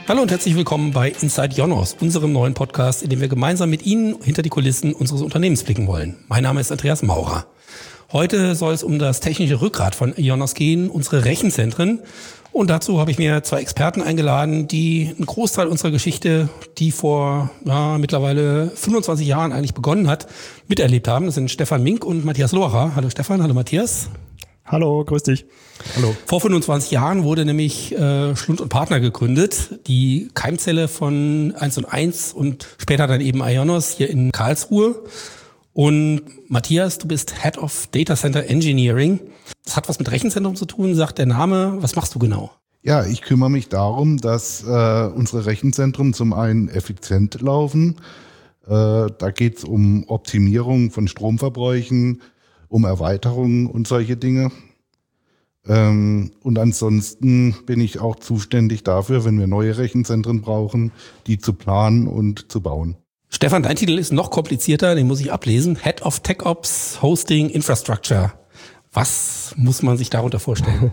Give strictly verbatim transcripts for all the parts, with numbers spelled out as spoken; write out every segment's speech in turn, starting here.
Hallo und herzlich willkommen bei Inside Ionos, unserem neuen Podcast, in dem wir gemeinsam mit Ihnen hinter die Kulissen unseres Unternehmens blicken wollen. Mein Name ist Andreas Maurer. Heute soll es um das technische Rückgrat von Ionos gehen, unsere Rechenzentren. Und dazu habe ich mir zwei Experten eingeladen, die einen Großteil unserer Geschichte, die vor ja, mittlerweile fünfundzwanzig Jahren eigentlich begonnen hat, miterlebt haben. Das sind Stefan Mink und Matthias Loacher. Hallo Stefan, hallo Matthias. Hallo, grüß dich. Hallo. Vor fünfundzwanzig Jahren wurde nämlich äh, Schlund und Partner gegründet, die Keimzelle von eins und eins und später dann eben Ionos hier in Karlsruhe. Und Matthias, du bist Head of Data Center Engineering. Das hat was mit Rechenzentrum zu tun, sagt der Name. Was machst du genau? Ja, ich kümmere mich darum, dass äh, unsere Rechenzentren zum einen effizient laufen. Äh, da geht es um Optimierung von Stromverbräuchen, um Erweiterungen und solche Dinge. Ähm, und ansonsten bin ich auch zuständig dafür, wenn wir neue Rechenzentren brauchen, die zu planen und zu bauen. Stefan, dein Titel ist noch komplizierter, den muss ich ablesen. Head of Tech Ops Hosting Infrastructure. Was muss man sich darunter vorstellen?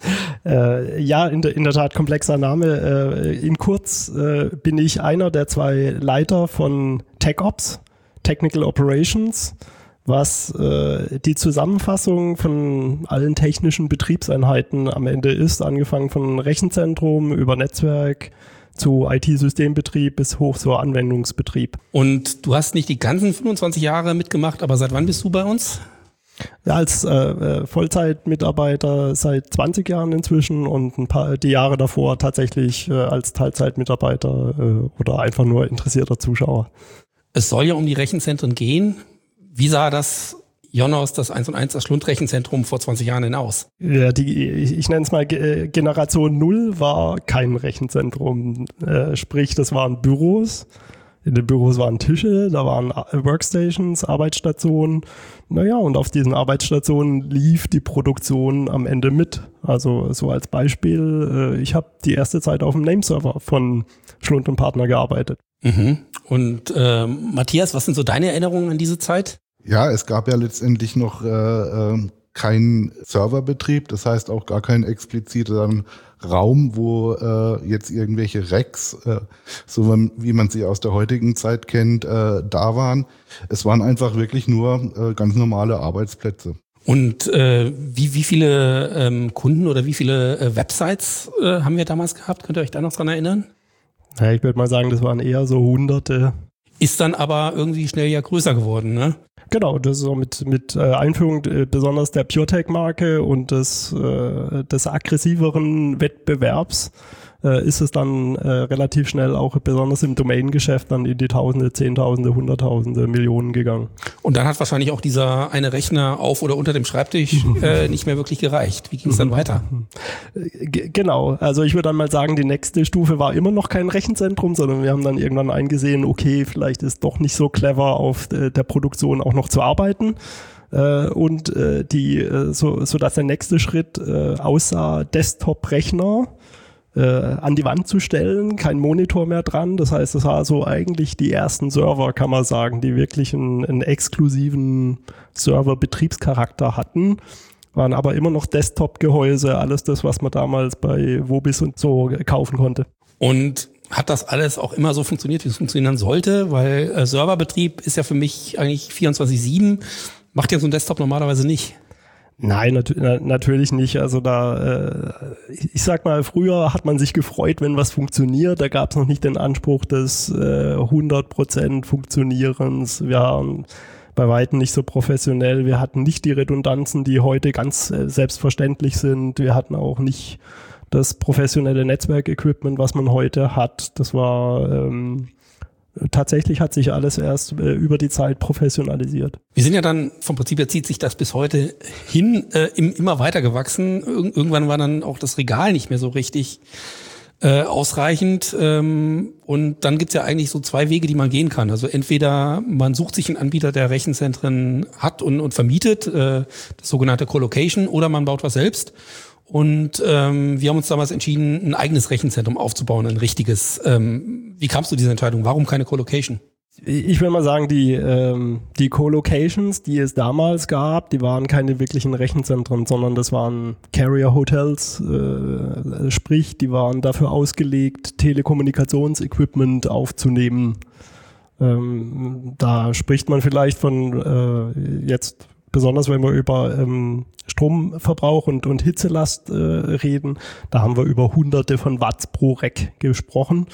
äh, ja, in, de, in der Tat komplexer Name. Äh, in kurz äh, bin ich einer der zwei Leiter von Tech Ops, Technical Operations, was äh, die Zusammenfassung von allen technischen Betriebseinheiten am Ende ist, angefangen von Rechenzentrum über Netzwerk zu I T-Systembetrieb bis hoch zur Anwendungsbetrieb. Und du hast nicht die ganzen fünfundzwanzig Jahre mitgemacht, aber seit wann bist du bei uns? Ja, als äh, Vollzeitmitarbeiter seit zwanzig Jahren inzwischen und ein paar die Jahre davor tatsächlich äh, als Teilzeitmitarbeiter äh, oder einfach nur interessierter Zuschauer. Es soll ja um die Rechenzentren gehen. Wie sah das Ionos, das eins und eins, das Schlund-Rechenzentrum vor zwanzig Jahren denn aus? Ja, die, ich, ich nenne es mal Ge- Generation Null war kein Rechenzentrum. Äh, sprich, das waren Büros. In den Büros waren Tische, da waren Workstations, Arbeitsstationen. Naja, und auf diesen Arbeitsstationen lief die Produktion am Ende mit. Also so als Beispiel, äh, ich habe die erste Zeit auf dem Nameserver von Schlund und Partner gearbeitet. Mhm. Und äh, Matthias, was sind so deine Erinnerungen an diese Zeit? Ja, es gab ja letztendlich noch äh, äh, keinen Serverbetrieb, das heißt auch gar keinen expliziten Raum, wo äh, jetzt irgendwelche Racks, äh, so wie man sie aus der heutigen Zeit kennt, äh, da waren. Es waren einfach wirklich nur äh, ganz normale Arbeitsplätze. Und äh, wie, wie viele ähm, Kunden oder wie viele äh, Websites äh, haben wir damals gehabt? Könnt ihr euch da noch dran erinnern? Ja, ich würde mal sagen, das waren eher so Hunderte. Ist dann aber irgendwie schnell ja größer geworden, ne? Genau, das ist auch mit, mit äh, Einführung äh, besonders der PureTech-Marke und des, äh, des aggressiveren Wettbewerbs äh, ist es dann äh, relativ schnell auch besonders im Domain-Geschäft dann in die Tausende, Zehntausende, Hunderttausende, Millionen gegangen. Und dann hat wahrscheinlich auch dieser eine Rechner auf oder unter dem Schreibtisch äh, nicht mehr wirklich gereicht. Wie ging es dann weiter? G- genau, also ich würde dann mal sagen, die nächste Stufe war immer noch kein Rechenzentrum, sondern wir haben dann irgendwann eingesehen, okay, vielleicht ist doch nicht so clever, auf äh, der Produktion auch noch zu arbeiten. Äh, und äh, die, äh, so, so dass der nächste Schritt äh, aussah, Desktop-Rechner äh, an die Wand zu stellen, kein Monitor mehr dran. Das heißt, das war so eigentlich die ersten Server, kann man sagen, die wirklich einen, einen exklusiven Server-Betriebscharakter hatten. Waren aber immer noch Desktop-Gehäuse, alles das, was man damals bei Wobis und so kaufen konnte. Und hat das alles auch immer so funktioniert, wie es funktionieren sollte? Weil äh, Serverbetrieb ist ja für mich eigentlich vierundzwanzig sieben. Macht ja so ein Desktop normalerweise nicht. Nein, nat- na- natürlich nicht. Also da, äh, ich sag mal, früher hat man sich gefreut, wenn was funktioniert. Da gab es noch nicht den Anspruch des äh, hundert Prozent Funktionierens. Wir haben bei weitem nicht so professionell. Wir hatten nicht die Redundanzen, die heute ganz äh, selbstverständlich sind. Wir hatten auch nicht das professionelle Netzwerkequipment, was man heute hat. Das war ähm, tatsächlich hat sich alles erst äh, über die Zeit professionalisiert. Wir sind ja dann, vom Prinzip her zieht sich das bis heute hin, äh, im, immer weiter gewachsen. Ir- irgendwann war dann auch das Regal nicht mehr so richtig äh, ausreichend. Ähm, und dann gibt's ja eigentlich so zwei Wege, die man gehen kann. Also entweder man sucht sich einen Anbieter, der Rechenzentren hat und, und vermietet, äh, das sogenannte Colocation, oder man baut was selbst. Und ähm, wir haben uns damals entschieden, ein eigenes Rechenzentrum aufzubauen, ein richtiges. Ähm, wie kamst du zu dieser Entscheidung? Warum keine Colocation? Ich will mal sagen, die, ähm, die Co-Locations, die es damals gab, die waren keine wirklichen Rechenzentren, sondern das waren Carrier-Hotels, äh, sprich, die waren dafür ausgelegt, Telekommunikationsequipment aufzunehmen. Ähm, da spricht man vielleicht von äh, jetzt, besonders wenn wir über ähm, Stromverbrauch und, und Hitzelast äh, reden, da haben wir über hunderte von Watts pro Rack gesprochen.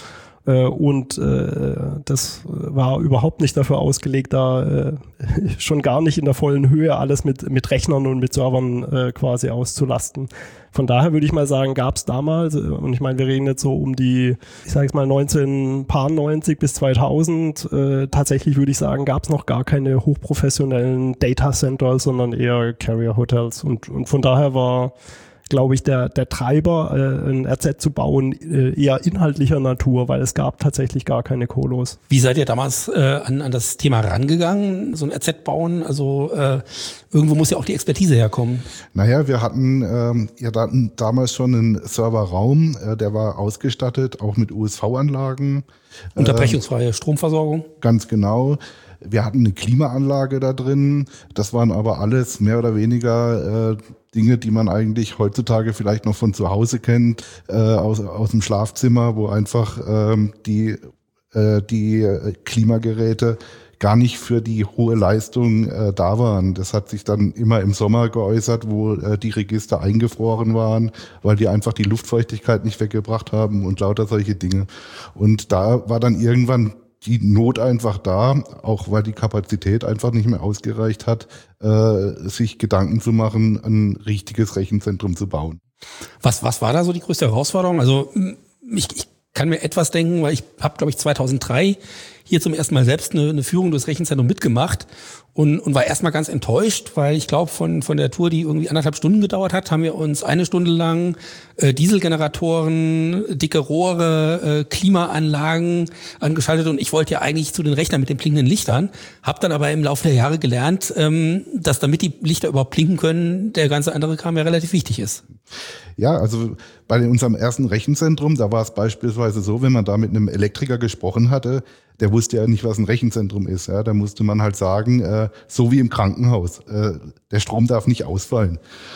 Und äh, das war überhaupt nicht dafür ausgelegt, da äh, schon gar nicht in der vollen Höhe alles mit, mit Rechnern und mit Servern äh, quasi auszulasten. Von daher würde ich mal sagen, gab es damals, und ich meine, wir reden jetzt so um die, ich sage jetzt mal neunzehnhundertneunzig bis zweitausend, äh, tatsächlich würde ich sagen, gab es noch gar keine hochprofessionellen Data Center, sondern eher Carrier Hotels. Und, und von daher war, glaube ich, der, der Treiber, äh, ein R Z zu bauen, äh, eher inhaltlicher Natur, weil es gab tatsächlich gar keine Colos. Wie seid ihr damals äh, an, an das Thema rangegangen, so ein R Z bauen? Also äh, irgendwo muss ja auch die Expertise herkommen. Naja, wir hatten ähm, ja da, damals schon einen Serverraum, äh, der war ausgestattet, auch mit U S V-Anlagen. Unterbrechungsfreie äh, Stromversorgung. Ganz genau. Wir hatten eine Klimaanlage da drin. Das waren aber alles mehr oder weniger äh, Dinge, die man eigentlich heutzutage vielleicht noch von zu Hause kennt, äh, aus, aus dem Schlafzimmer, wo einfach ähm, die, äh, die Klimageräte gar nicht für die hohe Leistung äh, da waren. Das hat sich dann immer im Sommer geäußert, wo äh, die Register eingefroren waren, weil die einfach die Luftfeuchtigkeit nicht weggebracht haben und lauter solche Dinge. Und da war dann irgendwann die Not einfach da, auch weil die Kapazität einfach nicht mehr ausgereicht hat, äh, sich Gedanken zu machen, ein richtiges Rechenzentrum zu bauen. Was, was war da so die größte Herausforderung? Also ich, ich kann mir etwas denken, weil ich habe, glaube ich, zweitausenddrei hier zum ersten Mal selbst eine, eine Führung durchs Rechenzentrum mitgemacht und, und war erstmal ganz enttäuscht, weil ich glaube, von, von der Tour, die irgendwie anderthalb Stunden gedauert hat, haben wir uns eine Stunde lang äh, Dieselgeneratoren, dicke Rohre, äh, Klimaanlagen angeschaltet und ich wollte ja eigentlich zu den Rechnern mit den blinkenden Lichtern, habe dann aber im Laufe der Jahre gelernt, ähm, dass damit die Lichter überhaupt blinken können, der ganze andere Kram ja relativ wichtig ist. Ja, also bei unserem ersten Rechenzentrum, da war es beispielsweise so, wenn man da mit einem Elektriker gesprochen hatte, der wusste ja nicht, was ein Rechenzentrum ist. Ja, da musste man halt sagen, äh, so wie im Krankenhaus, äh, der Strom darf nicht ausfallen.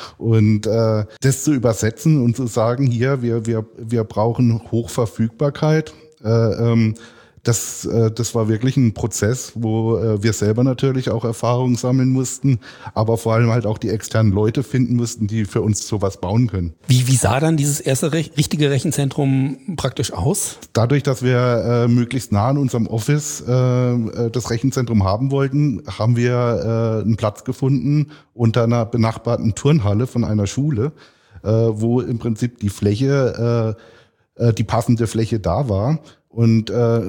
Und äh, das zu übersetzen und zu sagen, hier, wir wir wir brauchen Hochverfügbarkeit, äh, ähm, Das, das war wirklich ein Prozess, wo wir selber natürlich auch Erfahrungen sammeln mussten, aber vor allem halt auch die externen Leute finden mussten, die für uns sowas bauen können. Wie, wie sah dann dieses erste rech- richtige Rechenzentrum praktisch aus? Dadurch, dass wir äh, möglichst nah an unserem Office äh, das Rechenzentrum haben wollten, haben wir äh, einen Platz gefunden unter einer benachbarten Turnhalle von einer Schule, äh, wo im Prinzip die Fläche, äh, die passende Fläche da war. Und äh,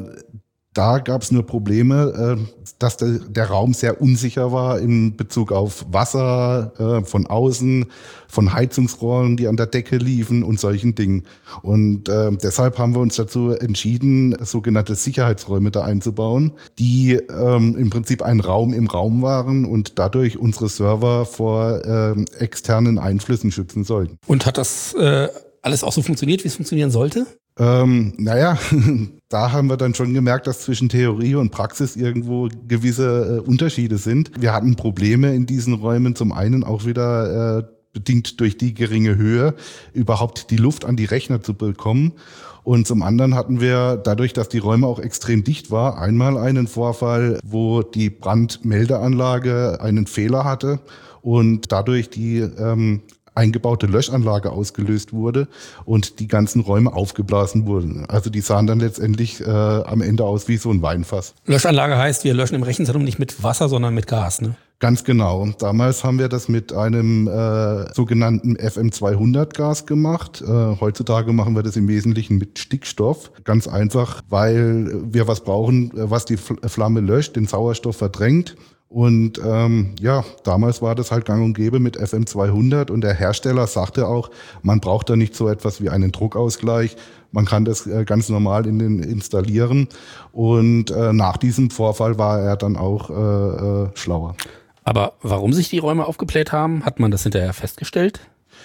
da gab es nur Probleme, äh, dass der, der Raum sehr unsicher war in Bezug auf Wasser äh, von außen, von Heizungsrohren, die an der Decke liefen und solchen Dingen. Und äh, deshalb haben wir uns dazu entschieden, sogenannte Sicherheitsräume da einzubauen, die ähm, im Prinzip ein Raum im Raum waren und dadurch unsere Server vor äh, externen Einflüssen schützen sollten. Und hat das äh, alles auch so funktioniert, wie es funktionieren sollte? Ähm, naja, da haben wir dann schon gemerkt, dass zwischen Theorie und Praxis irgendwo gewisse äh, Unterschiede sind. Wir hatten Probleme in diesen Räumen, zum einen auch wieder äh, bedingt durch die geringe Höhe, überhaupt die Luft an die Rechner zu bekommen. Und zum anderen hatten wir, dadurch, dass die Räume auch extrem dicht war, einmal einen Vorfall, wo die Brandmeldeanlage einen Fehler hatte und dadurch die ähm, eingebaute Löschanlage ausgelöst wurde und die ganzen Räume aufgeblasen wurden. Also die sahen dann letztendlich äh, am Ende aus wie so ein Weinfass. Löschanlage heißt, wir löschen im Rechenzentrum nicht mit Wasser, sondern mit Gas, ne? Ganz genau. Damals haben wir das mit einem äh, sogenannten F M zweihundert Gas gemacht. Äh, heutzutage machen wir das im Wesentlichen mit Stickstoff. Ganz einfach, weil wir was brauchen, was die Flamme löscht, den Sauerstoff verdrängt. Und ähm, ja, damals war das halt gang und gäbe mit F M zweihundert und der Hersteller sagte auch, man braucht da nicht so etwas wie einen Druckausgleich, man kann das äh, ganz normal in den installieren und äh, nach diesem Vorfall war er dann auch äh, äh, schlauer. Aber warum sich die Räume aufgebläht haben, hat man das hinterher festgestellt?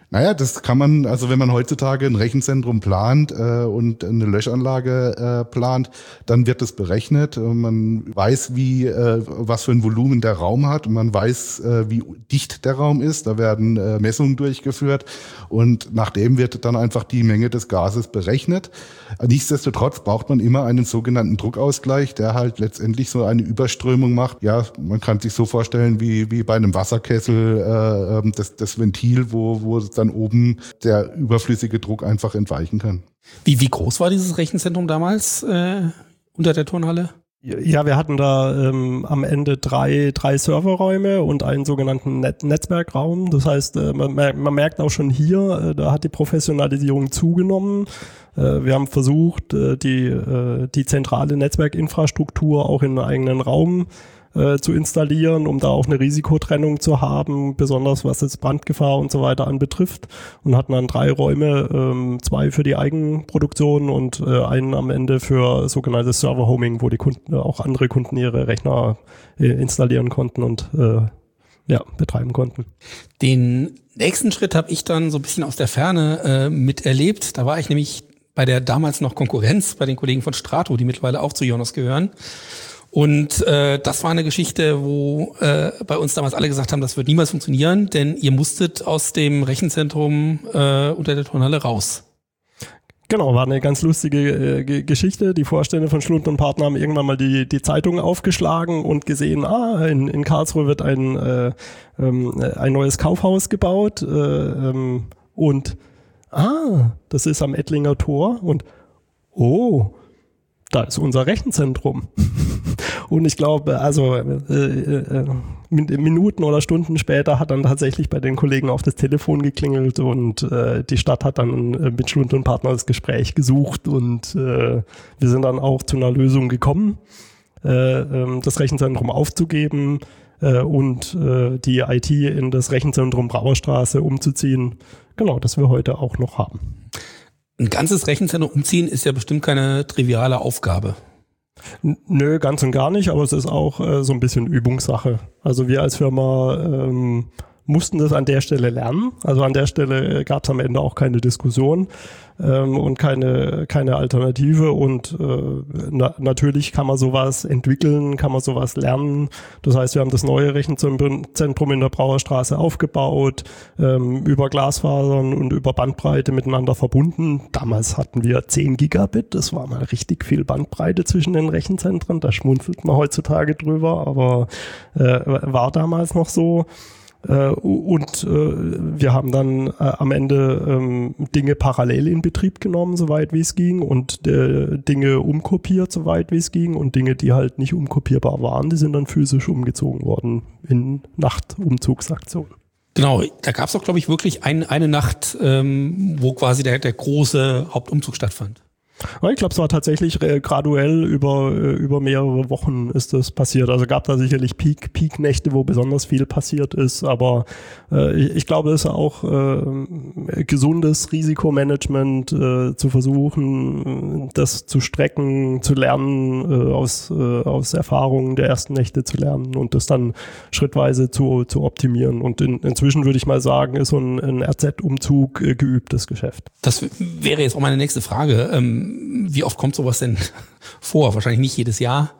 Naja, das kann man, also wenn man heutzutage ein Rechenzentrum plant äh, und eine Löschanlage äh, plant, dann wird das berechnet. Man weiß, wie äh, was für ein Volumen der Raum hat und man weiß, äh, wie dicht der Raum ist. Da werden äh, Messungen durchgeführt und nachdem wird dann einfach die Menge des Gases berechnet. Nichtsdestotrotz braucht man immer einen sogenannten Druckausgleich, der halt letztendlich so eine Überströmung macht. Ja, man kann sich so vorstellen wie wie bei einem Wasserkessel äh, das, das Ventil, wo wo dann oben der überflüssige Druck einfach entweichen kann. Wie, wie groß war dieses Rechenzentrum damals äh, unter der Turnhalle? Ja, wir hatten da ähm, am Ende drei, drei Serverräume und einen sogenannten Net- Netzwerkraum. Das heißt, äh, man, man merkt auch schon hier, äh, da hat die Professionalisierung zugenommen. Äh, wir haben versucht, äh, die, äh, die zentrale Netzwerkinfrastruktur auch in einen eigenen Raum Äh, zu installieren, um da auch eine Risikotrennung zu haben, besonders was jetzt Brandgefahr und so weiter anbetrifft, und hatten dann drei Räume, ähm, zwei für die Eigenproduktion und äh, einen am Ende für sogenanntes Server-Homing, wo die Kunden, äh, auch andere Kunden ihre Rechner äh, installieren konnten und äh, ja, betreiben konnten. Den nächsten Schritt habe ich dann so ein bisschen aus der Ferne äh, miterlebt. Da war ich nämlich bei der damals noch Konkurrenz, bei den Kollegen von Strato, die mittlerweile auch zu Ionos gehören. Und äh, das war eine Geschichte, wo äh, bei uns damals alle gesagt haben, das wird niemals funktionieren, denn ihr musstet aus dem Rechenzentrum äh, unter der Turnhalle raus. Genau, war eine ganz lustige äh, G- Geschichte. Die Vorstände von Schlund und Partner haben irgendwann mal die, die Zeitung aufgeschlagen und gesehen, ah, in, in Karlsruhe wird ein, äh, ähm, ein neues Kaufhaus gebaut äh, ähm, und ah, das ist am Ettlinger Tor und oh, da ist unser Rechenzentrum. Und ich glaube, also äh, äh, Minuten oder Stunden später hat dann tatsächlich bei den Kollegen auf das Telefon geklingelt und äh, die Stadt hat dann äh, mit Schlund und Partner das Gespräch gesucht und äh, wir sind dann auch zu einer Lösung gekommen, äh, äh, das Rechenzentrum aufzugeben äh, und äh, die I T in das Rechenzentrum Brauerstraße umzuziehen. Genau, das wir heute auch noch haben. Ein ganzes Rechenzentrum umziehen ist ja bestimmt keine triviale Aufgabe. Nö, ganz und gar nicht, aber es ist auch äh, so ein bisschen Übungssache. Also wir als Firma ähm, mussten das an der Stelle lernen. Also an der Stelle gab es am Ende auch keine Diskussion ähm, und keine, keine Alternative. Und äh, na, natürlich kann man sowas entwickeln, kann man sowas lernen. Das heißt, wir haben das neue Rechenzentrum in der Brauerstraße aufgebaut, ähm, über Glasfasern und über Bandbreite miteinander verbunden. Damals hatten wir zehn Gigabit. Das war mal richtig viel Bandbreite zwischen den Rechenzentren. Da schmunzelt man heutzutage drüber, aber äh, war damals noch so. Uh, und uh, wir haben dann uh, am Ende um, Dinge parallel in Betrieb genommen, soweit wie es ging, und uh, Dinge umkopiert, soweit wie es ging, und Dinge, die halt nicht umkopierbar waren, die sind dann physisch umgezogen worden in Nachtumzugsaktionen. Genau, da gab es auch, glaube ich, wirklich ein, eine Nacht, ähm, wo quasi der, der große Hauptumzug stattfand. Ich glaube, es war tatsächlich äh, graduell über, äh, über mehrere Wochen ist das passiert. Also gab da sicherlich Peak, Peak-Nächte, wo besonders viel passiert ist. Aber äh, ich, ich glaube, es ist auch äh, gesundes Risikomanagement äh, zu versuchen, das zu strecken, zu lernen, äh, aus, äh, aus Erfahrungen der ersten Nächte zu lernen und das dann schrittweise zu, zu optimieren. Und in, inzwischen würde ich mal sagen, ist so ein, ein R Z-Umzug äh, geübtes Geschäft. Das wäre jetzt auch meine nächste Frage. Ähm Wie oft kommt sowas denn vor? Wahrscheinlich nicht jedes Jahr.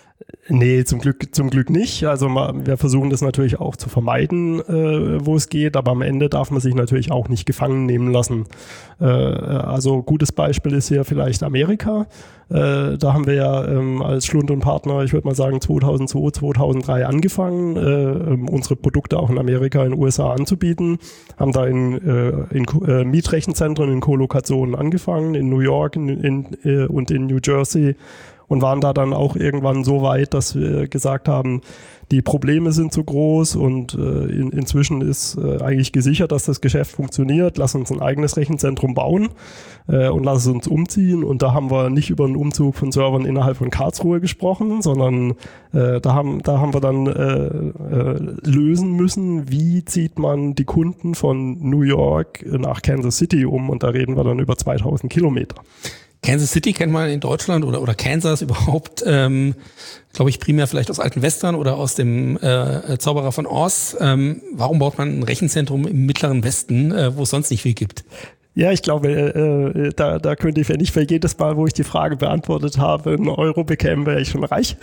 Nee, zum Glück, zum Glück nicht. Also wir versuchen das natürlich auch zu vermeiden, äh, wo es geht, aber am Ende darf man sich natürlich auch nicht gefangen nehmen lassen. Äh, also gutes Beispiel ist hier vielleicht Amerika. Äh, da haben wir ja ähm, als Schlund und Partner, ich würde mal sagen zweitausendzwei, zweitausenddrei angefangen, äh, unsere Produkte auch in Amerika, in den U S A anzubieten. Haben da in, äh, in äh, Mietrechenzentren, in Kolokationen angefangen, in New York in, in, äh, und in New Jersey. Und waren da dann auch irgendwann so weit, dass wir gesagt haben, die Probleme sind zu groß und äh, in, inzwischen ist äh, eigentlich gesichert, dass das Geschäft funktioniert. Lass uns ein eigenes Rechenzentrum bauen äh, und lass es uns umziehen. Und da haben wir nicht über einen Umzug von Servern innerhalb von Karlsruhe gesprochen, sondern äh, da haben da haben wir dann äh, äh, lösen müssen, wie zieht man die Kunden von New York nach Kansas City um. Und da reden wir dann über zweitausend Kilometer. Kansas City kennt man in Deutschland oder, oder Kansas überhaupt, ähm, glaube ich, primär vielleicht aus alten Western oder aus dem äh, Zauberer von Oz. Ähm, warum baut man ein Rechenzentrum im Mittleren Westen, äh, wo es sonst nicht viel gibt? Ja, ich glaube, äh, da, da könnte ich, wenn ich für jedes Mal, wo ich die Frage beantwortet habe, einen Euro bekäme, wäre ich schon reich.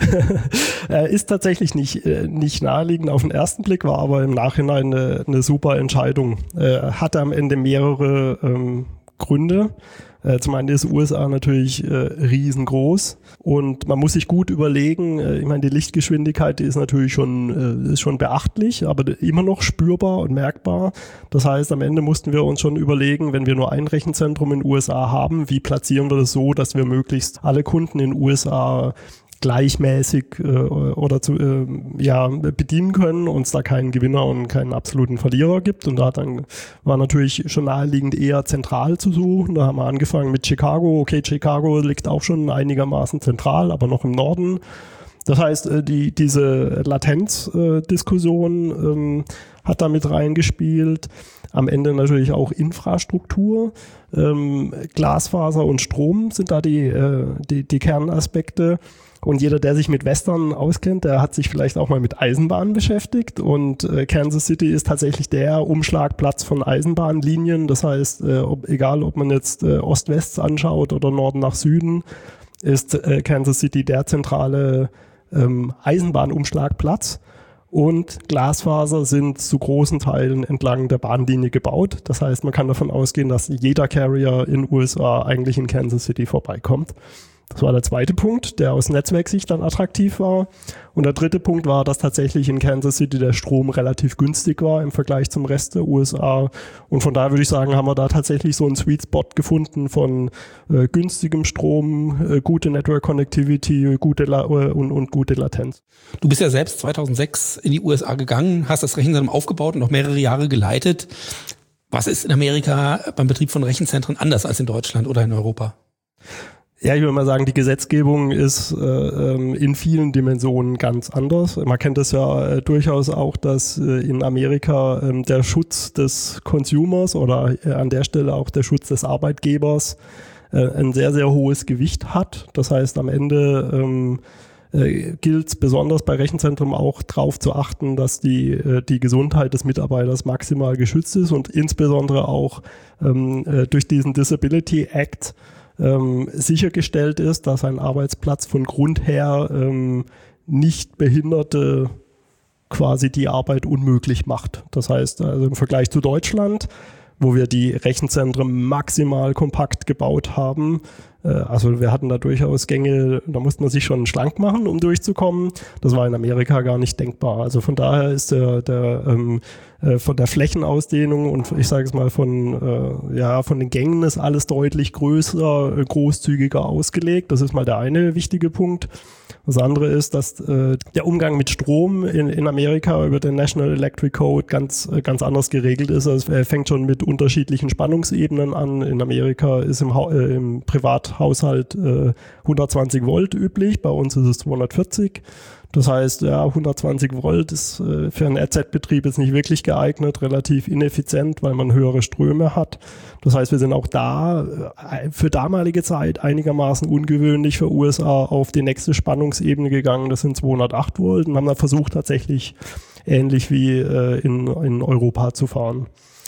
äh, ist tatsächlich nicht, äh, nicht naheliegend auf den ersten Blick, war aber im Nachhinein eine, eine super Entscheidung. Äh, hatte am Ende mehrere ähm, Gründe. Äh, zum einen ist U S A natürlich äh, riesengroß und man muss sich gut überlegen, äh, ich meine, die Lichtgeschwindigkeit, die ist natürlich schon, äh, ist schon beachtlich, aber immer noch spürbar und merkbar. Das heißt, am Ende mussten wir uns schon überlegen, wenn wir nur ein Rechenzentrum in U S A haben, wie platzieren wir das so, dass wir möglichst alle Kunden in U S A gleichmäßig äh, oder zu, äh, ja, bedienen können, uns da keinen Gewinner und keinen absoluten Verlierer gibt. Und da dann war natürlich schon naheliegend eher zentral zu suchen. Da haben wir angefangen mit Chicago. Okay, Chicago liegt auch schon einigermaßen zentral, aber noch im Norden. Das heißt, die, diese Latenzdiskussion ähm, hat da mit reingespielt. Am Ende natürlich auch Infrastruktur. Ähm, Glasfaser und Strom sind da die, äh, die, die Kernaspekte. Und jeder, der sich mit Western auskennt, der hat sich vielleicht auch mal mit Eisenbahnen beschäftigt. Und äh, Kansas City ist tatsächlich der Umschlagplatz von Eisenbahnlinien. Das heißt, äh, ob, egal ob man jetzt äh, Ost-West anschaut oder Norden nach Süden, ist äh, Kansas City der zentrale ähm, Eisenbahnumschlagplatz. Und Glasfaser sind zu großen Teilen entlang der Bahnlinie gebaut. Das heißt, man kann davon ausgehen, dass jeder Carrier in U S A eigentlich in Kansas City vorbeikommt. Das war der zweite Punkt, der aus Netzwerksicht dann attraktiv war. Und der dritte Punkt war, dass tatsächlich in Kansas City der Strom relativ günstig war im Vergleich zum Rest der U S A. Und von daher würde ich sagen, haben wir da tatsächlich so einen Sweet Spot gefunden von äh, günstigem Strom, äh, gute Network Connectivity, gute La- und, und gute Latenz. Du bist ja selbst zweitausendsechs in die U S A gegangen, hast das Rechenzentrum aufgebaut und noch mehrere Jahre geleitet. Was ist in Amerika beim Betrieb von Rechenzentren anders als in Deutschland oder in Europa? Ja, ich würde mal sagen, die Gesetzgebung ist äh, in vielen Dimensionen ganz anders. Man kennt das ja äh, durchaus auch, dass äh, in Amerika äh, der Schutz des Consumers oder äh, an der Stelle auch der Schutz des Arbeitgebers äh, ein sehr, sehr hohes Gewicht hat. Das heißt, am Ende ähm, äh, gilt es besonders bei Rechenzentren auch darauf zu achten, dass die, äh, die Gesundheit des Mitarbeiters maximal geschützt ist und insbesondere auch ähm, äh, durch diesen Disability Act Ähm, sichergestellt ist, dass ein Arbeitsplatz von Grund her ähm, nicht Behinderte quasi die Arbeit unmöglich macht. Das heißt, also im Vergleich zu Deutschland, wo wir die Rechenzentren maximal kompakt gebaut haben, äh, also wir hatten da durchaus Gänge, da musste man sich schon schlank machen, um durchzukommen. Das war in Amerika gar nicht denkbar. Also von daher ist der, der ähm, äh, von der Flächenausdehnung und ich sage es mal von, äh, ja, von den Gängen ist alles deutlich größer, äh, großzügiger ausgelegt. Das ist mal der eine wichtige Punkt. Das andere ist, dass äh, der Umgang mit Strom in, in Amerika über den National Electric Code ganz, äh, ganz anders geregelt ist. Also es fängt schon mit unterschiedlichen Spannungsebenen an. In Amerika ist im, ha- äh, im Privathaushalt äh, hundertzwanzig Volt üblich, bei uns ist es zweihundertvierzig. Das heißt, ja, hundertzwanzig Volt ist äh, für einen R Z-Betrieb jetzt nicht wirklich geeignet, relativ ineffizient, weil man höhere Ströme hat. Das heißt, wir sind auch da äh, für damalige Zeit einigermaßen ungewöhnlich für U S A auf die nächste Spannungsebene gegangen. Das sind zweihundertacht Volt und haben dann versucht, tatsächlich ähnlich wie äh, in, in Europa zu fahren.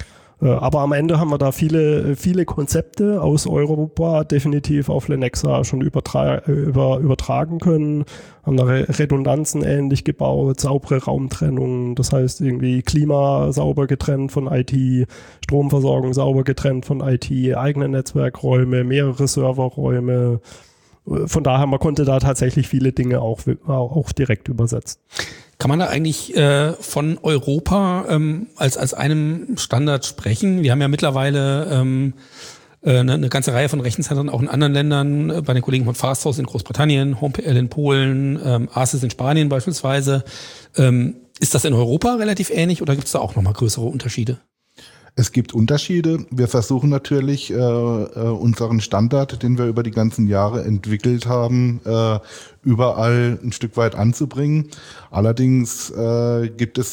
Aber am Ende haben wir da viele, viele Konzepte aus Europa definitiv auf Lenexa schon übertra- über, übertragen können, haben da Redundanzen ähnlich gebaut, saubere Raumtrennung, das heißt irgendwie Klima sauber getrennt von I T, Stromversorgung sauber getrennt von I T, eigene Netzwerkräume, mehrere Serverräume. Von daher, man konnte da tatsächlich viele Dinge auch, auch direkt übersetzen. Kann man da eigentlich äh, von Europa ähm, als als einem Standard sprechen? Wir haben ja mittlerweile ähm, äh, eine, eine ganze Reihe von Rechenzentren auch in anderen Ländern, äh, bei den Kollegen von Fasthouse in Großbritannien, HomePL in Polen, ähm, Arsys in Spanien beispielsweise. Ähm, ist das in Europa relativ ähnlich oder gibt es da auch nochmal größere Unterschiede? Es gibt Unterschiede. Wir versuchen natürlich, äh, äh, unseren Standard, den wir über die ganzen Jahre entwickelt haben, äh, überall ein Stück weit anzubringen. Allerdings äh, gibt es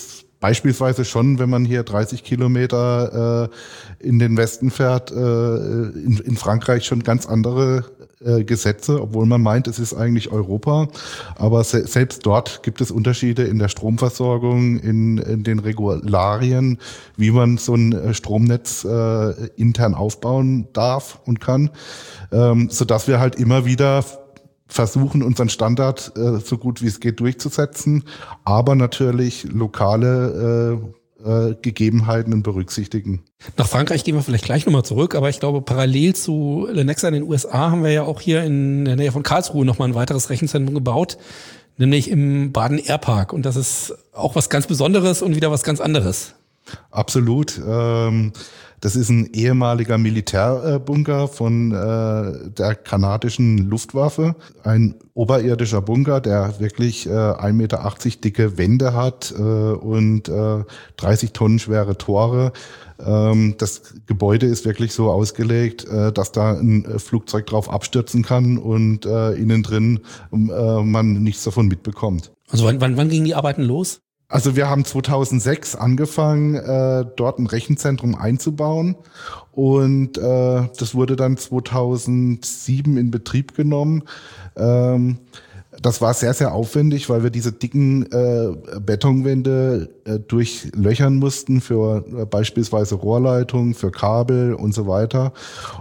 beispielsweise schon, wenn man hier dreißig Kilometer äh, in den Westen fährt, äh, in, in Frankreich schon ganz andere äh, Gesetze, obwohl man meint, es ist eigentlich Europa. Aber se- selbst dort gibt es Unterschiede in der Stromversorgung, in, in den Regularien, wie man so ein Stromnetz äh, intern aufbauen darf und kann, ähm, sodass wir halt immer wieder versuchen, unseren Standard äh, so gut wie es geht durchzusetzen, aber natürlich lokale äh, äh, Gegebenheiten berücksichtigen. Nach Frankreich gehen wir vielleicht gleich nochmal zurück, aber ich glaube, parallel zu Lenexa in den U S A haben wir ja auch hier in der Nähe von Karlsruhe nochmal ein weiteres Rechenzentrum gebaut, nämlich im Baden Airpark. Und das ist auch was ganz Besonderes und wieder was ganz anderes. Absolut. Ähm, das ist ein ehemaliger Militärbunker von äh, der kanadischen Luftwaffe. Ein oberirdischer Bunker, der wirklich äh, ein Meter achtzig dicke Wände hat äh, und äh, dreißig Tonnen schwere Tore. Ähm, das Gebäude ist wirklich so ausgelegt, äh, dass da ein Flugzeug drauf abstürzen kann und äh, innen drin äh, man nichts davon mitbekommt. Also wann, wann, wann gingen die Arbeiten los? Also wir haben zweitausendsechs angefangen, äh, dort ein Rechenzentrum einzubauen und äh, das wurde dann zweitausendsieben in Betrieb genommen. Ähm, das war sehr, sehr aufwendig, weil wir diese dicken äh, Betonwände äh, durchlöchern mussten für äh, beispielsweise Rohrleitungen, für Kabel und so weiter.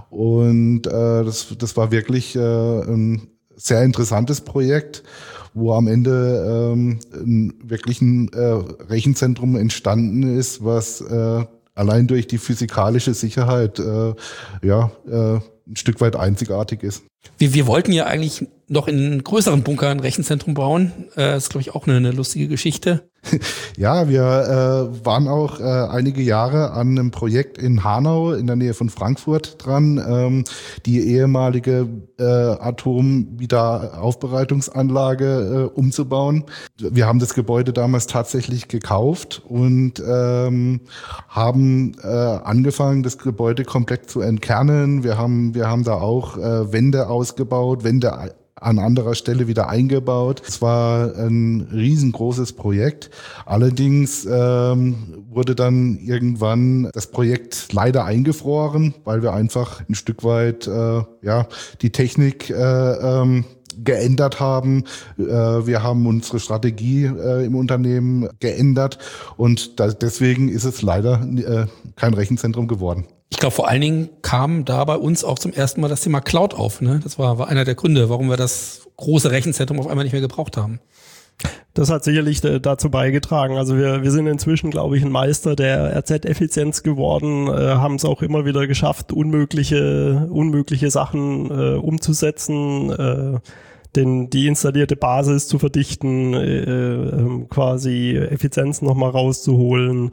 Und äh, das, das war wirklich äh, ein sehr interessantes Projekt, wo am Ende ähm, ein, wirklich ein äh, Rechenzentrum entstanden ist, was äh, allein durch die physikalische Sicherheit äh, ja äh, ein Stück weit einzigartig ist. Wir, wir wollten ja eigentlich noch in einen größeren Bunker ein Rechenzentrum bauen. Äh, das ist, glaube ich, auch eine, eine lustige Geschichte. Ja, wir äh, waren auch äh, einige Jahre an einem Projekt in Hanau in der Nähe von Frankfurt dran, ähm, die ehemalige äh, Atomwiederaufbereitungsanlage äh, umzubauen. Wir haben das Gebäude damals tatsächlich gekauft und ähm, haben äh, angefangen, das Gebäude komplett zu entkernen. Wir haben, wir haben da auch äh, Wände ausgebaut, Wände an anderer Stelle wieder eingebaut. Es war ein riesengroßes Projekt. Allerdings ähm, wurde dann irgendwann das Projekt leider eingefroren, weil wir einfach ein Stück weit äh, ja die Technik äh, ähm, geändert haben. Äh, wir haben unsere Strategie äh, im Unternehmen geändert und da, deswegen ist es leider äh, kein Rechenzentrum geworden. Ich glaube, vor allen Dingen kam da bei uns auch zum ersten Mal das Thema Cloud auf. Ne? Das war, war einer der Gründe, warum wir das große Rechenzentrum auf einmal nicht mehr gebraucht haben. Das hat sicherlich äh, dazu beigetragen. Also wir, wir sind inzwischen, glaube ich, ein Meister der R Z-Effizienz geworden, äh, haben es auch immer wieder geschafft, unmögliche, unmögliche Sachen äh, umzusetzen, äh, denn die installierte Basis zu verdichten, äh, äh, quasi Effizienz nochmal rauszuholen.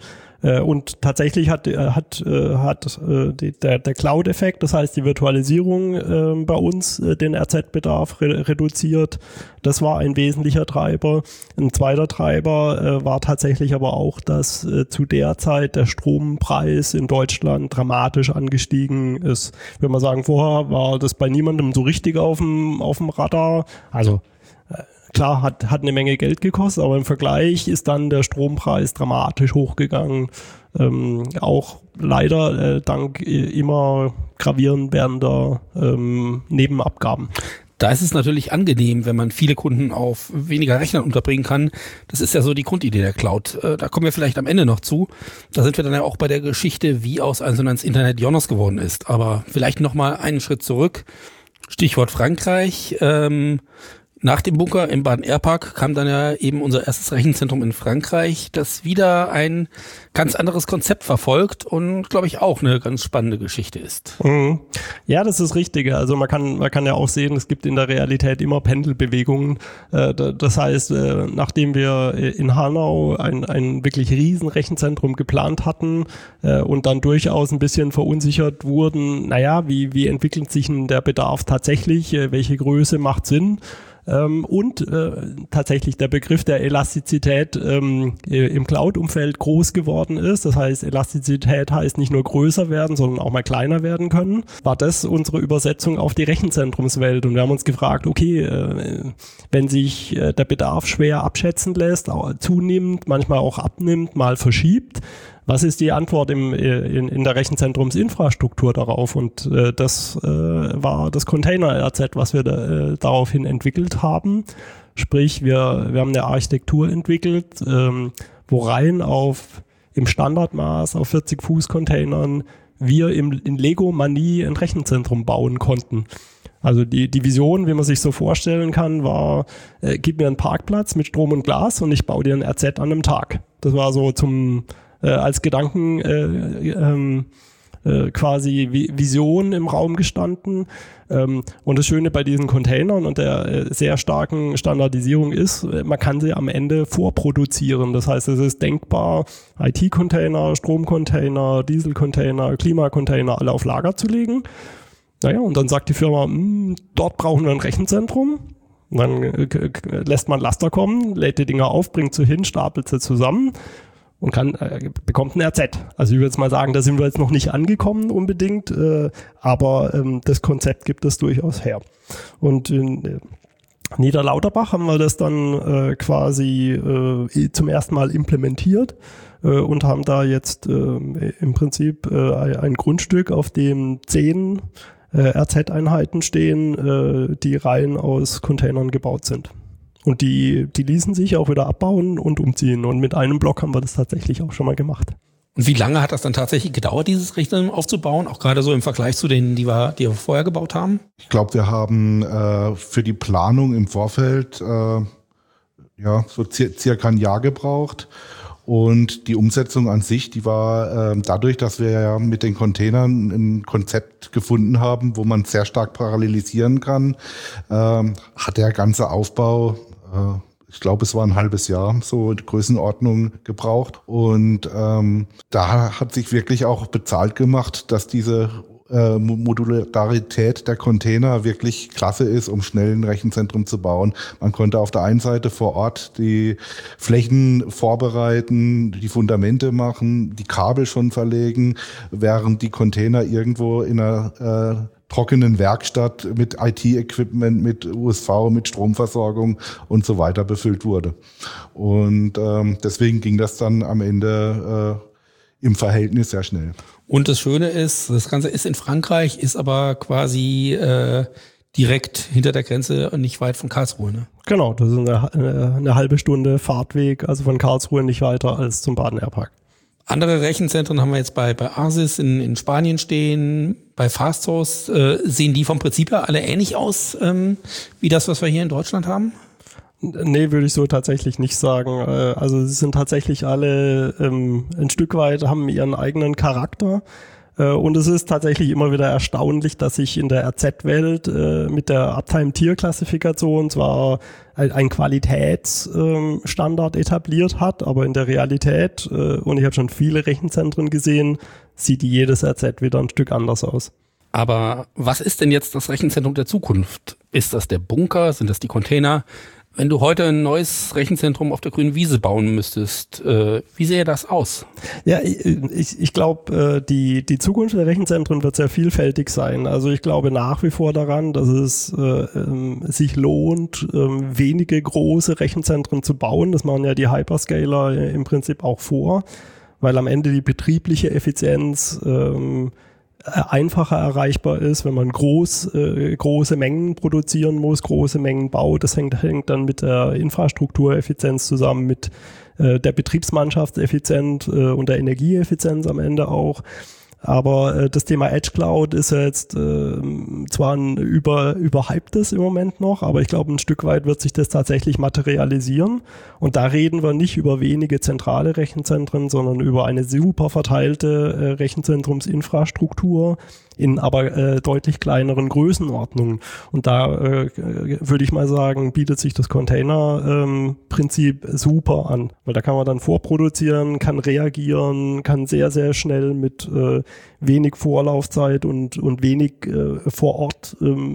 Und tatsächlich hat hat hat der der Cloud-Effekt, das heißt die Virtualisierung bei uns den R Z-Bedarf reduziert. Das war ein wesentlicher Treiber. Ein zweiter Treiber war tatsächlich aber auch, dass zu der Zeit der Strompreis in Deutschland dramatisch angestiegen ist. Ich würde mal sagen, vorher war das bei niemandem so richtig auf dem auf dem Radar. Also klar, hat, hat eine Menge Geld gekostet, aber im Vergleich ist dann der Strompreis dramatisch hochgegangen. Ähm, auch leider äh, dank immer gravierend werdender ähm, Nebenabgaben. Da ist es natürlich angenehm, wenn man viele Kunden auf weniger Rechnern unterbringen kann. Das ist ja so die Grundidee der Cloud. Äh, da kommen wir vielleicht am Ende noch zu. Da sind wir dann ja auch bei der Geschichte, wie aus also ins Internet Ionos geworden ist. Aber vielleicht noch mal einen Schritt zurück. Stichwort Frankreich. Ähm, Nach dem Bunker im Baden Airpark kam dann ja eben unser erstes Rechenzentrum in Frankreich, das wieder ein ganz anderes Konzept verfolgt und, glaube ich, auch eine ganz spannende Geschichte ist. Mhm. Ja, das ist richtig. Also man kann, man kann ja auch sehen, es gibt in der Realität immer Pendelbewegungen. Das heißt, nachdem wir in Hanau ein, ein wirklich riesen Rechenzentrum geplant hatten und dann durchaus ein bisschen verunsichert wurden, naja, wie, wie entwickelt sich denn der Bedarf tatsächlich? Welche Größe macht Sinn? Ähm, und äh, tatsächlich der Begriff der Elastizität ähm, im Cloud-Umfeld groß geworden ist. Das heißt, Elastizität heißt nicht nur größer werden, sondern auch mal kleiner werden können. War das unsere Übersetzung auf die Rechenzentrumswelt? Und wir haben uns gefragt, okay, äh, wenn sich äh, der Bedarf schwer abschätzen lässt, auch zunimmt, manchmal auch abnimmt, mal verschiebt, was ist die Antwort im, in, in der Rechenzentrumsinfrastruktur darauf? Und äh, das äh, war das Container-R Z, was wir da, äh, daraufhin entwickelt haben. Sprich, wir, wir haben eine Architektur entwickelt, ähm, wo rein auf im Standardmaß auf vierzig Fuß Containern wir im, in Lego-Manie ein Rechenzentrum bauen konnten. Also die, die Vision, wie man sich so vorstellen kann, war, äh, gib mir einen Parkplatz mit Strom und Glas und ich baue dir ein R Z an einem Tag. Das war so zum Äh, als Gedanken äh, ähm, äh, quasi Vision im Raum gestanden. Ähm, und das Schöne bei diesen Containern und der äh, sehr starken Standardisierung ist, äh, man kann sie am Ende vorproduzieren. Das heißt, es ist denkbar, I T-Container, Stromcontainer, Dieselcontainer, Klimacontainer alle auf Lager zu legen. Naja, und dann sagt die Firma, dort brauchen wir ein Rechenzentrum. Und dann äh, lässt man Laster kommen, lädt die Dinger auf, bringt sie hin, stapelt sie zusammen und kann, äh, bekommt ein R Z. Also ich würde jetzt mal sagen, da sind wir jetzt noch nicht angekommen unbedingt, äh, aber ähm, das Konzept gibt es durchaus her. Und in äh, Niederlauterbach haben wir das dann äh, quasi äh, zum ersten Mal implementiert äh, und haben da jetzt äh, im Prinzip äh, ein Grundstück, auf dem zehn äh, R Z-Einheiten stehen, äh, die rein aus Containern gebaut sind. Und die, die ließen sich auch wieder abbauen und umziehen. Und mit einem Block haben wir das tatsächlich auch schon mal gemacht. Und wie lange hat das dann tatsächlich gedauert, dieses Rechenzentrum aufzubauen? Auch gerade so im Vergleich zu denen, die wir, die wir vorher gebaut haben? Ich glaube, wir haben äh, für die Planung im Vorfeld äh, ja so circa ein Jahr gebraucht. Und die Umsetzung an sich, die war äh, dadurch, dass wir ja mit den Containern ein Konzept gefunden haben, wo man sehr stark parallelisieren kann, äh, hat der ganze Aufbau, äh, ich glaube, es war ein halbes Jahr, so die Größenordnung gebraucht. Und ähm, da hat sich wirklich auch bezahlt gemacht, dass diese äh, Modularität der Container wirklich klasse ist, um schnell ein Rechenzentrum zu bauen. Man konnte auf der einen Seite vor Ort die Flächen vorbereiten, die Fundamente machen, die Kabel schon verlegen, während die Container irgendwo in einer äh, trockenen Werkstatt mit I T-Equipment, mit U S V, mit Stromversorgung und so weiter befüllt wurde. Und ähm, deswegen ging das dann am Ende äh, im Verhältnis sehr schnell. Und das Schöne ist, das Ganze ist in Frankreich, ist aber quasi äh, direkt hinter der Grenze und nicht weit von Karlsruhe, ne? Genau, das ist eine, eine halbe Stunde Fahrtweg, also von Karlsruhe nicht weiter als zum Baden-Airpark. Andere Rechenzentren haben wir jetzt bei, bei Arsys in, in Spanien stehen, bei Fasthost. Äh, sehen die vom Prinzip her alle ähnlich aus, ähm, wie das, was wir hier in Deutschland haben? Nee, würde ich so tatsächlich nicht sagen. Also sie sind tatsächlich alle ähm, ein Stück weit, haben ihren eigenen Charakter. Äh, und es ist tatsächlich immer wieder erstaunlich, dass sich in der R Z-Welt äh, mit der Uptime-Tier-Klassifikation zwar ein, ein Qualitätsstandard ähm, etabliert hat, aber in der Realität, äh, und ich habe schon viele Rechenzentren gesehen, sieht jedes R Z wieder ein Stück anders aus. Aber was ist denn jetzt das Rechenzentrum der Zukunft? Ist das der Bunker? Sind das die Container? Wenn du heute ein neues Rechenzentrum auf der grünen Wiese bauen müsstest, äh, wie sähe das aus? Ja, ich, ich glaube, die, die Zukunft der Rechenzentren wird sehr vielfältig sein. Also ich glaube nach wie vor daran, dass es äh, ähm, sich lohnt, ähm, wenige große Rechenzentren zu bauen. Das machen ja die Hyperscaler im Prinzip auch vor, weil am Ende die betriebliche Effizienz ähm, einfacher erreichbar ist, wenn man groß, äh, große Mengen produzieren muss, große Mengen baut. Das hängt, hängt dann mit der Infrastruktureffizienz zusammen, mit äh, der Betriebsmannschaftseffizienz äh, und der Energieeffizienz am Ende auch. Aber äh, das Thema Edge Cloud ist ja jetzt äh, zwar ein über, überhyptes im Moment noch, aber ich glaube, ein Stück weit wird sich das tatsächlich materialisieren. Und da reden wir nicht über wenige zentrale Rechenzentren, sondern über eine super verteilte äh, Rechenzentrumsinfrastruktur in aber äh, deutlich kleineren Größenordnungen. Und da äh, würde ich mal sagen, bietet sich das Container-Prinzip ähm, super an, weil da kann man dann vorproduzieren, kann reagieren, kann sehr, sehr schnell mit äh, wenig Vorlaufzeit und, und wenig äh, vor Ort ähm,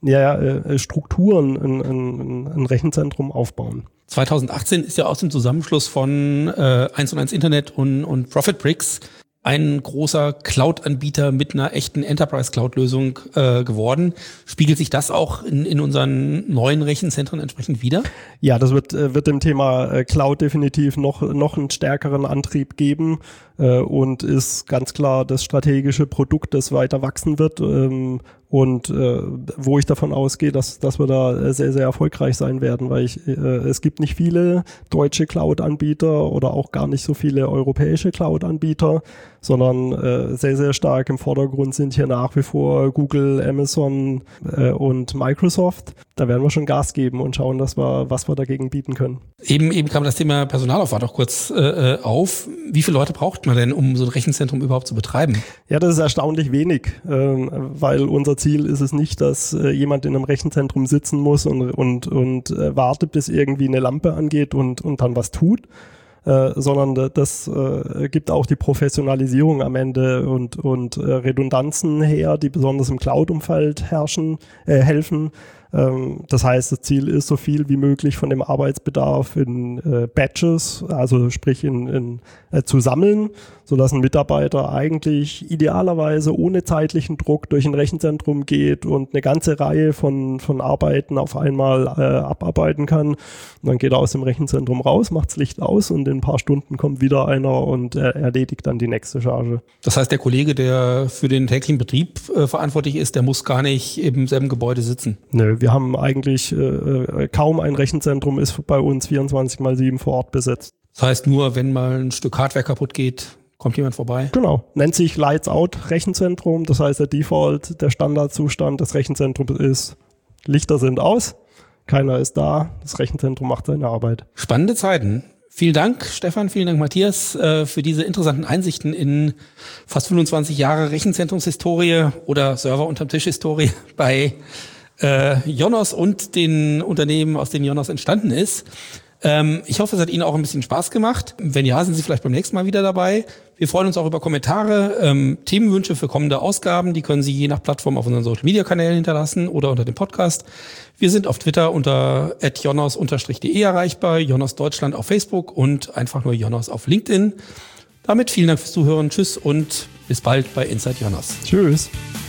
ja, äh, Strukturen ein, ein, ein Rechenzentrum aufbauen. zweitausendachtzehn ist ja aus dem Zusammenschluss von äh, eins und eins Internet und, und ProfitBricks ein großer Cloud-Anbieter mit einer echten Enterprise-Cloud-Lösung äh, geworden. Spiegelt sich das auch in, in unseren neuen Rechenzentren entsprechend wider? Ja, das wird, wird dem Thema Cloud definitiv noch, noch einen stärkeren Antrieb geben äh, und ist ganz klar das strategische Produkt, das weiter wachsen wird ähm, und äh, wo ich davon ausgehe, dass, dass wir da sehr, sehr erfolgreich sein werden, weil ich, äh, es gibt nicht viele deutsche Cloud-Anbieter oder auch gar nicht so viele europäische Cloud-Anbieter, sondern äh, sehr, sehr stark im Vordergrund sind hier nach wie vor Google, Amazon äh, und Microsoft. Da werden wir schon Gas geben und schauen, dass wir, was wir dagegen bieten können. Eben, eben kam das Thema Personalaufwand auch kurz äh, auf. Wie viele Leute braucht man denn, um so ein Rechenzentrum überhaupt zu betreiben? Ja, das ist erstaunlich wenig, äh, weil unser Ziel ist es nicht, dass äh, jemand in einem Rechenzentrum sitzen muss und, und, und äh, wartet, bis irgendwie eine Lampe angeht und, und dann was tut. Äh, sondern das äh, gibt auch die Professionalisierung am Ende und, und äh, Redundanzen her, die besonders im Cloud-Umfeld herrschen, äh, helfen. Ähm, das heißt, das Ziel ist, so viel wie möglich von dem Arbeitsbedarf in äh, Batches, also sprich in, in äh, zu sammeln, sodass ein Mitarbeiter eigentlich idealerweise ohne zeitlichen Druck durch ein Rechenzentrum geht und eine ganze Reihe von, von Arbeiten auf einmal äh, abarbeiten kann. Und dann geht er aus dem Rechenzentrum raus, macht das Licht aus und in ein paar Stunden kommt wieder einer und er erledigt dann die nächste Charge. Das heißt, der Kollege, der für den täglichen Betrieb äh, verantwortlich ist, der muss gar nicht im selben Gebäude sitzen? Nö, wir haben eigentlich äh, kaum ein Rechenzentrum ist bei uns vierundzwanzig mal sieben vor Ort besetzt. Das heißt, nur wenn mal ein Stück Hardware kaputt geht, kommt jemand vorbei? Genau. Nennt sich Lights Out Rechenzentrum. Das heißt, der Default, der Standardzustand des Rechenzentrums ist, Lichter sind aus, keiner ist da, das Rechenzentrum macht seine Arbeit. Spannende Zeiten. Vielen Dank, Stefan, vielen Dank, Matthias, für diese interessanten Einsichten in fast fünfundzwanzig Jahre Rechenzentrumshistorie oder Server unterm Tisch Historie bei äh, Ionos und den Unternehmen, aus denen Ionos entstanden ist. Ähm, ich hoffe, es hat Ihnen auch ein bisschen Spaß gemacht. Wenn ja, sind Sie vielleicht beim nächsten Mal wieder dabei. Wir freuen uns auch über Kommentare, ähm, Themenwünsche für kommende Ausgaben. Die können Sie je nach Plattform auf unseren Social-Media-Kanälen hinterlassen oder unter dem Podcast. Wir sind auf Twitter unter at jonos de erreichbar, Ionos Deutschland auf Facebook und einfach nur Ionos auf LinkedIn. Damit vielen Dank fürs Zuhören. Tschüss und bis bald bei Inside Ionos. Tschüss.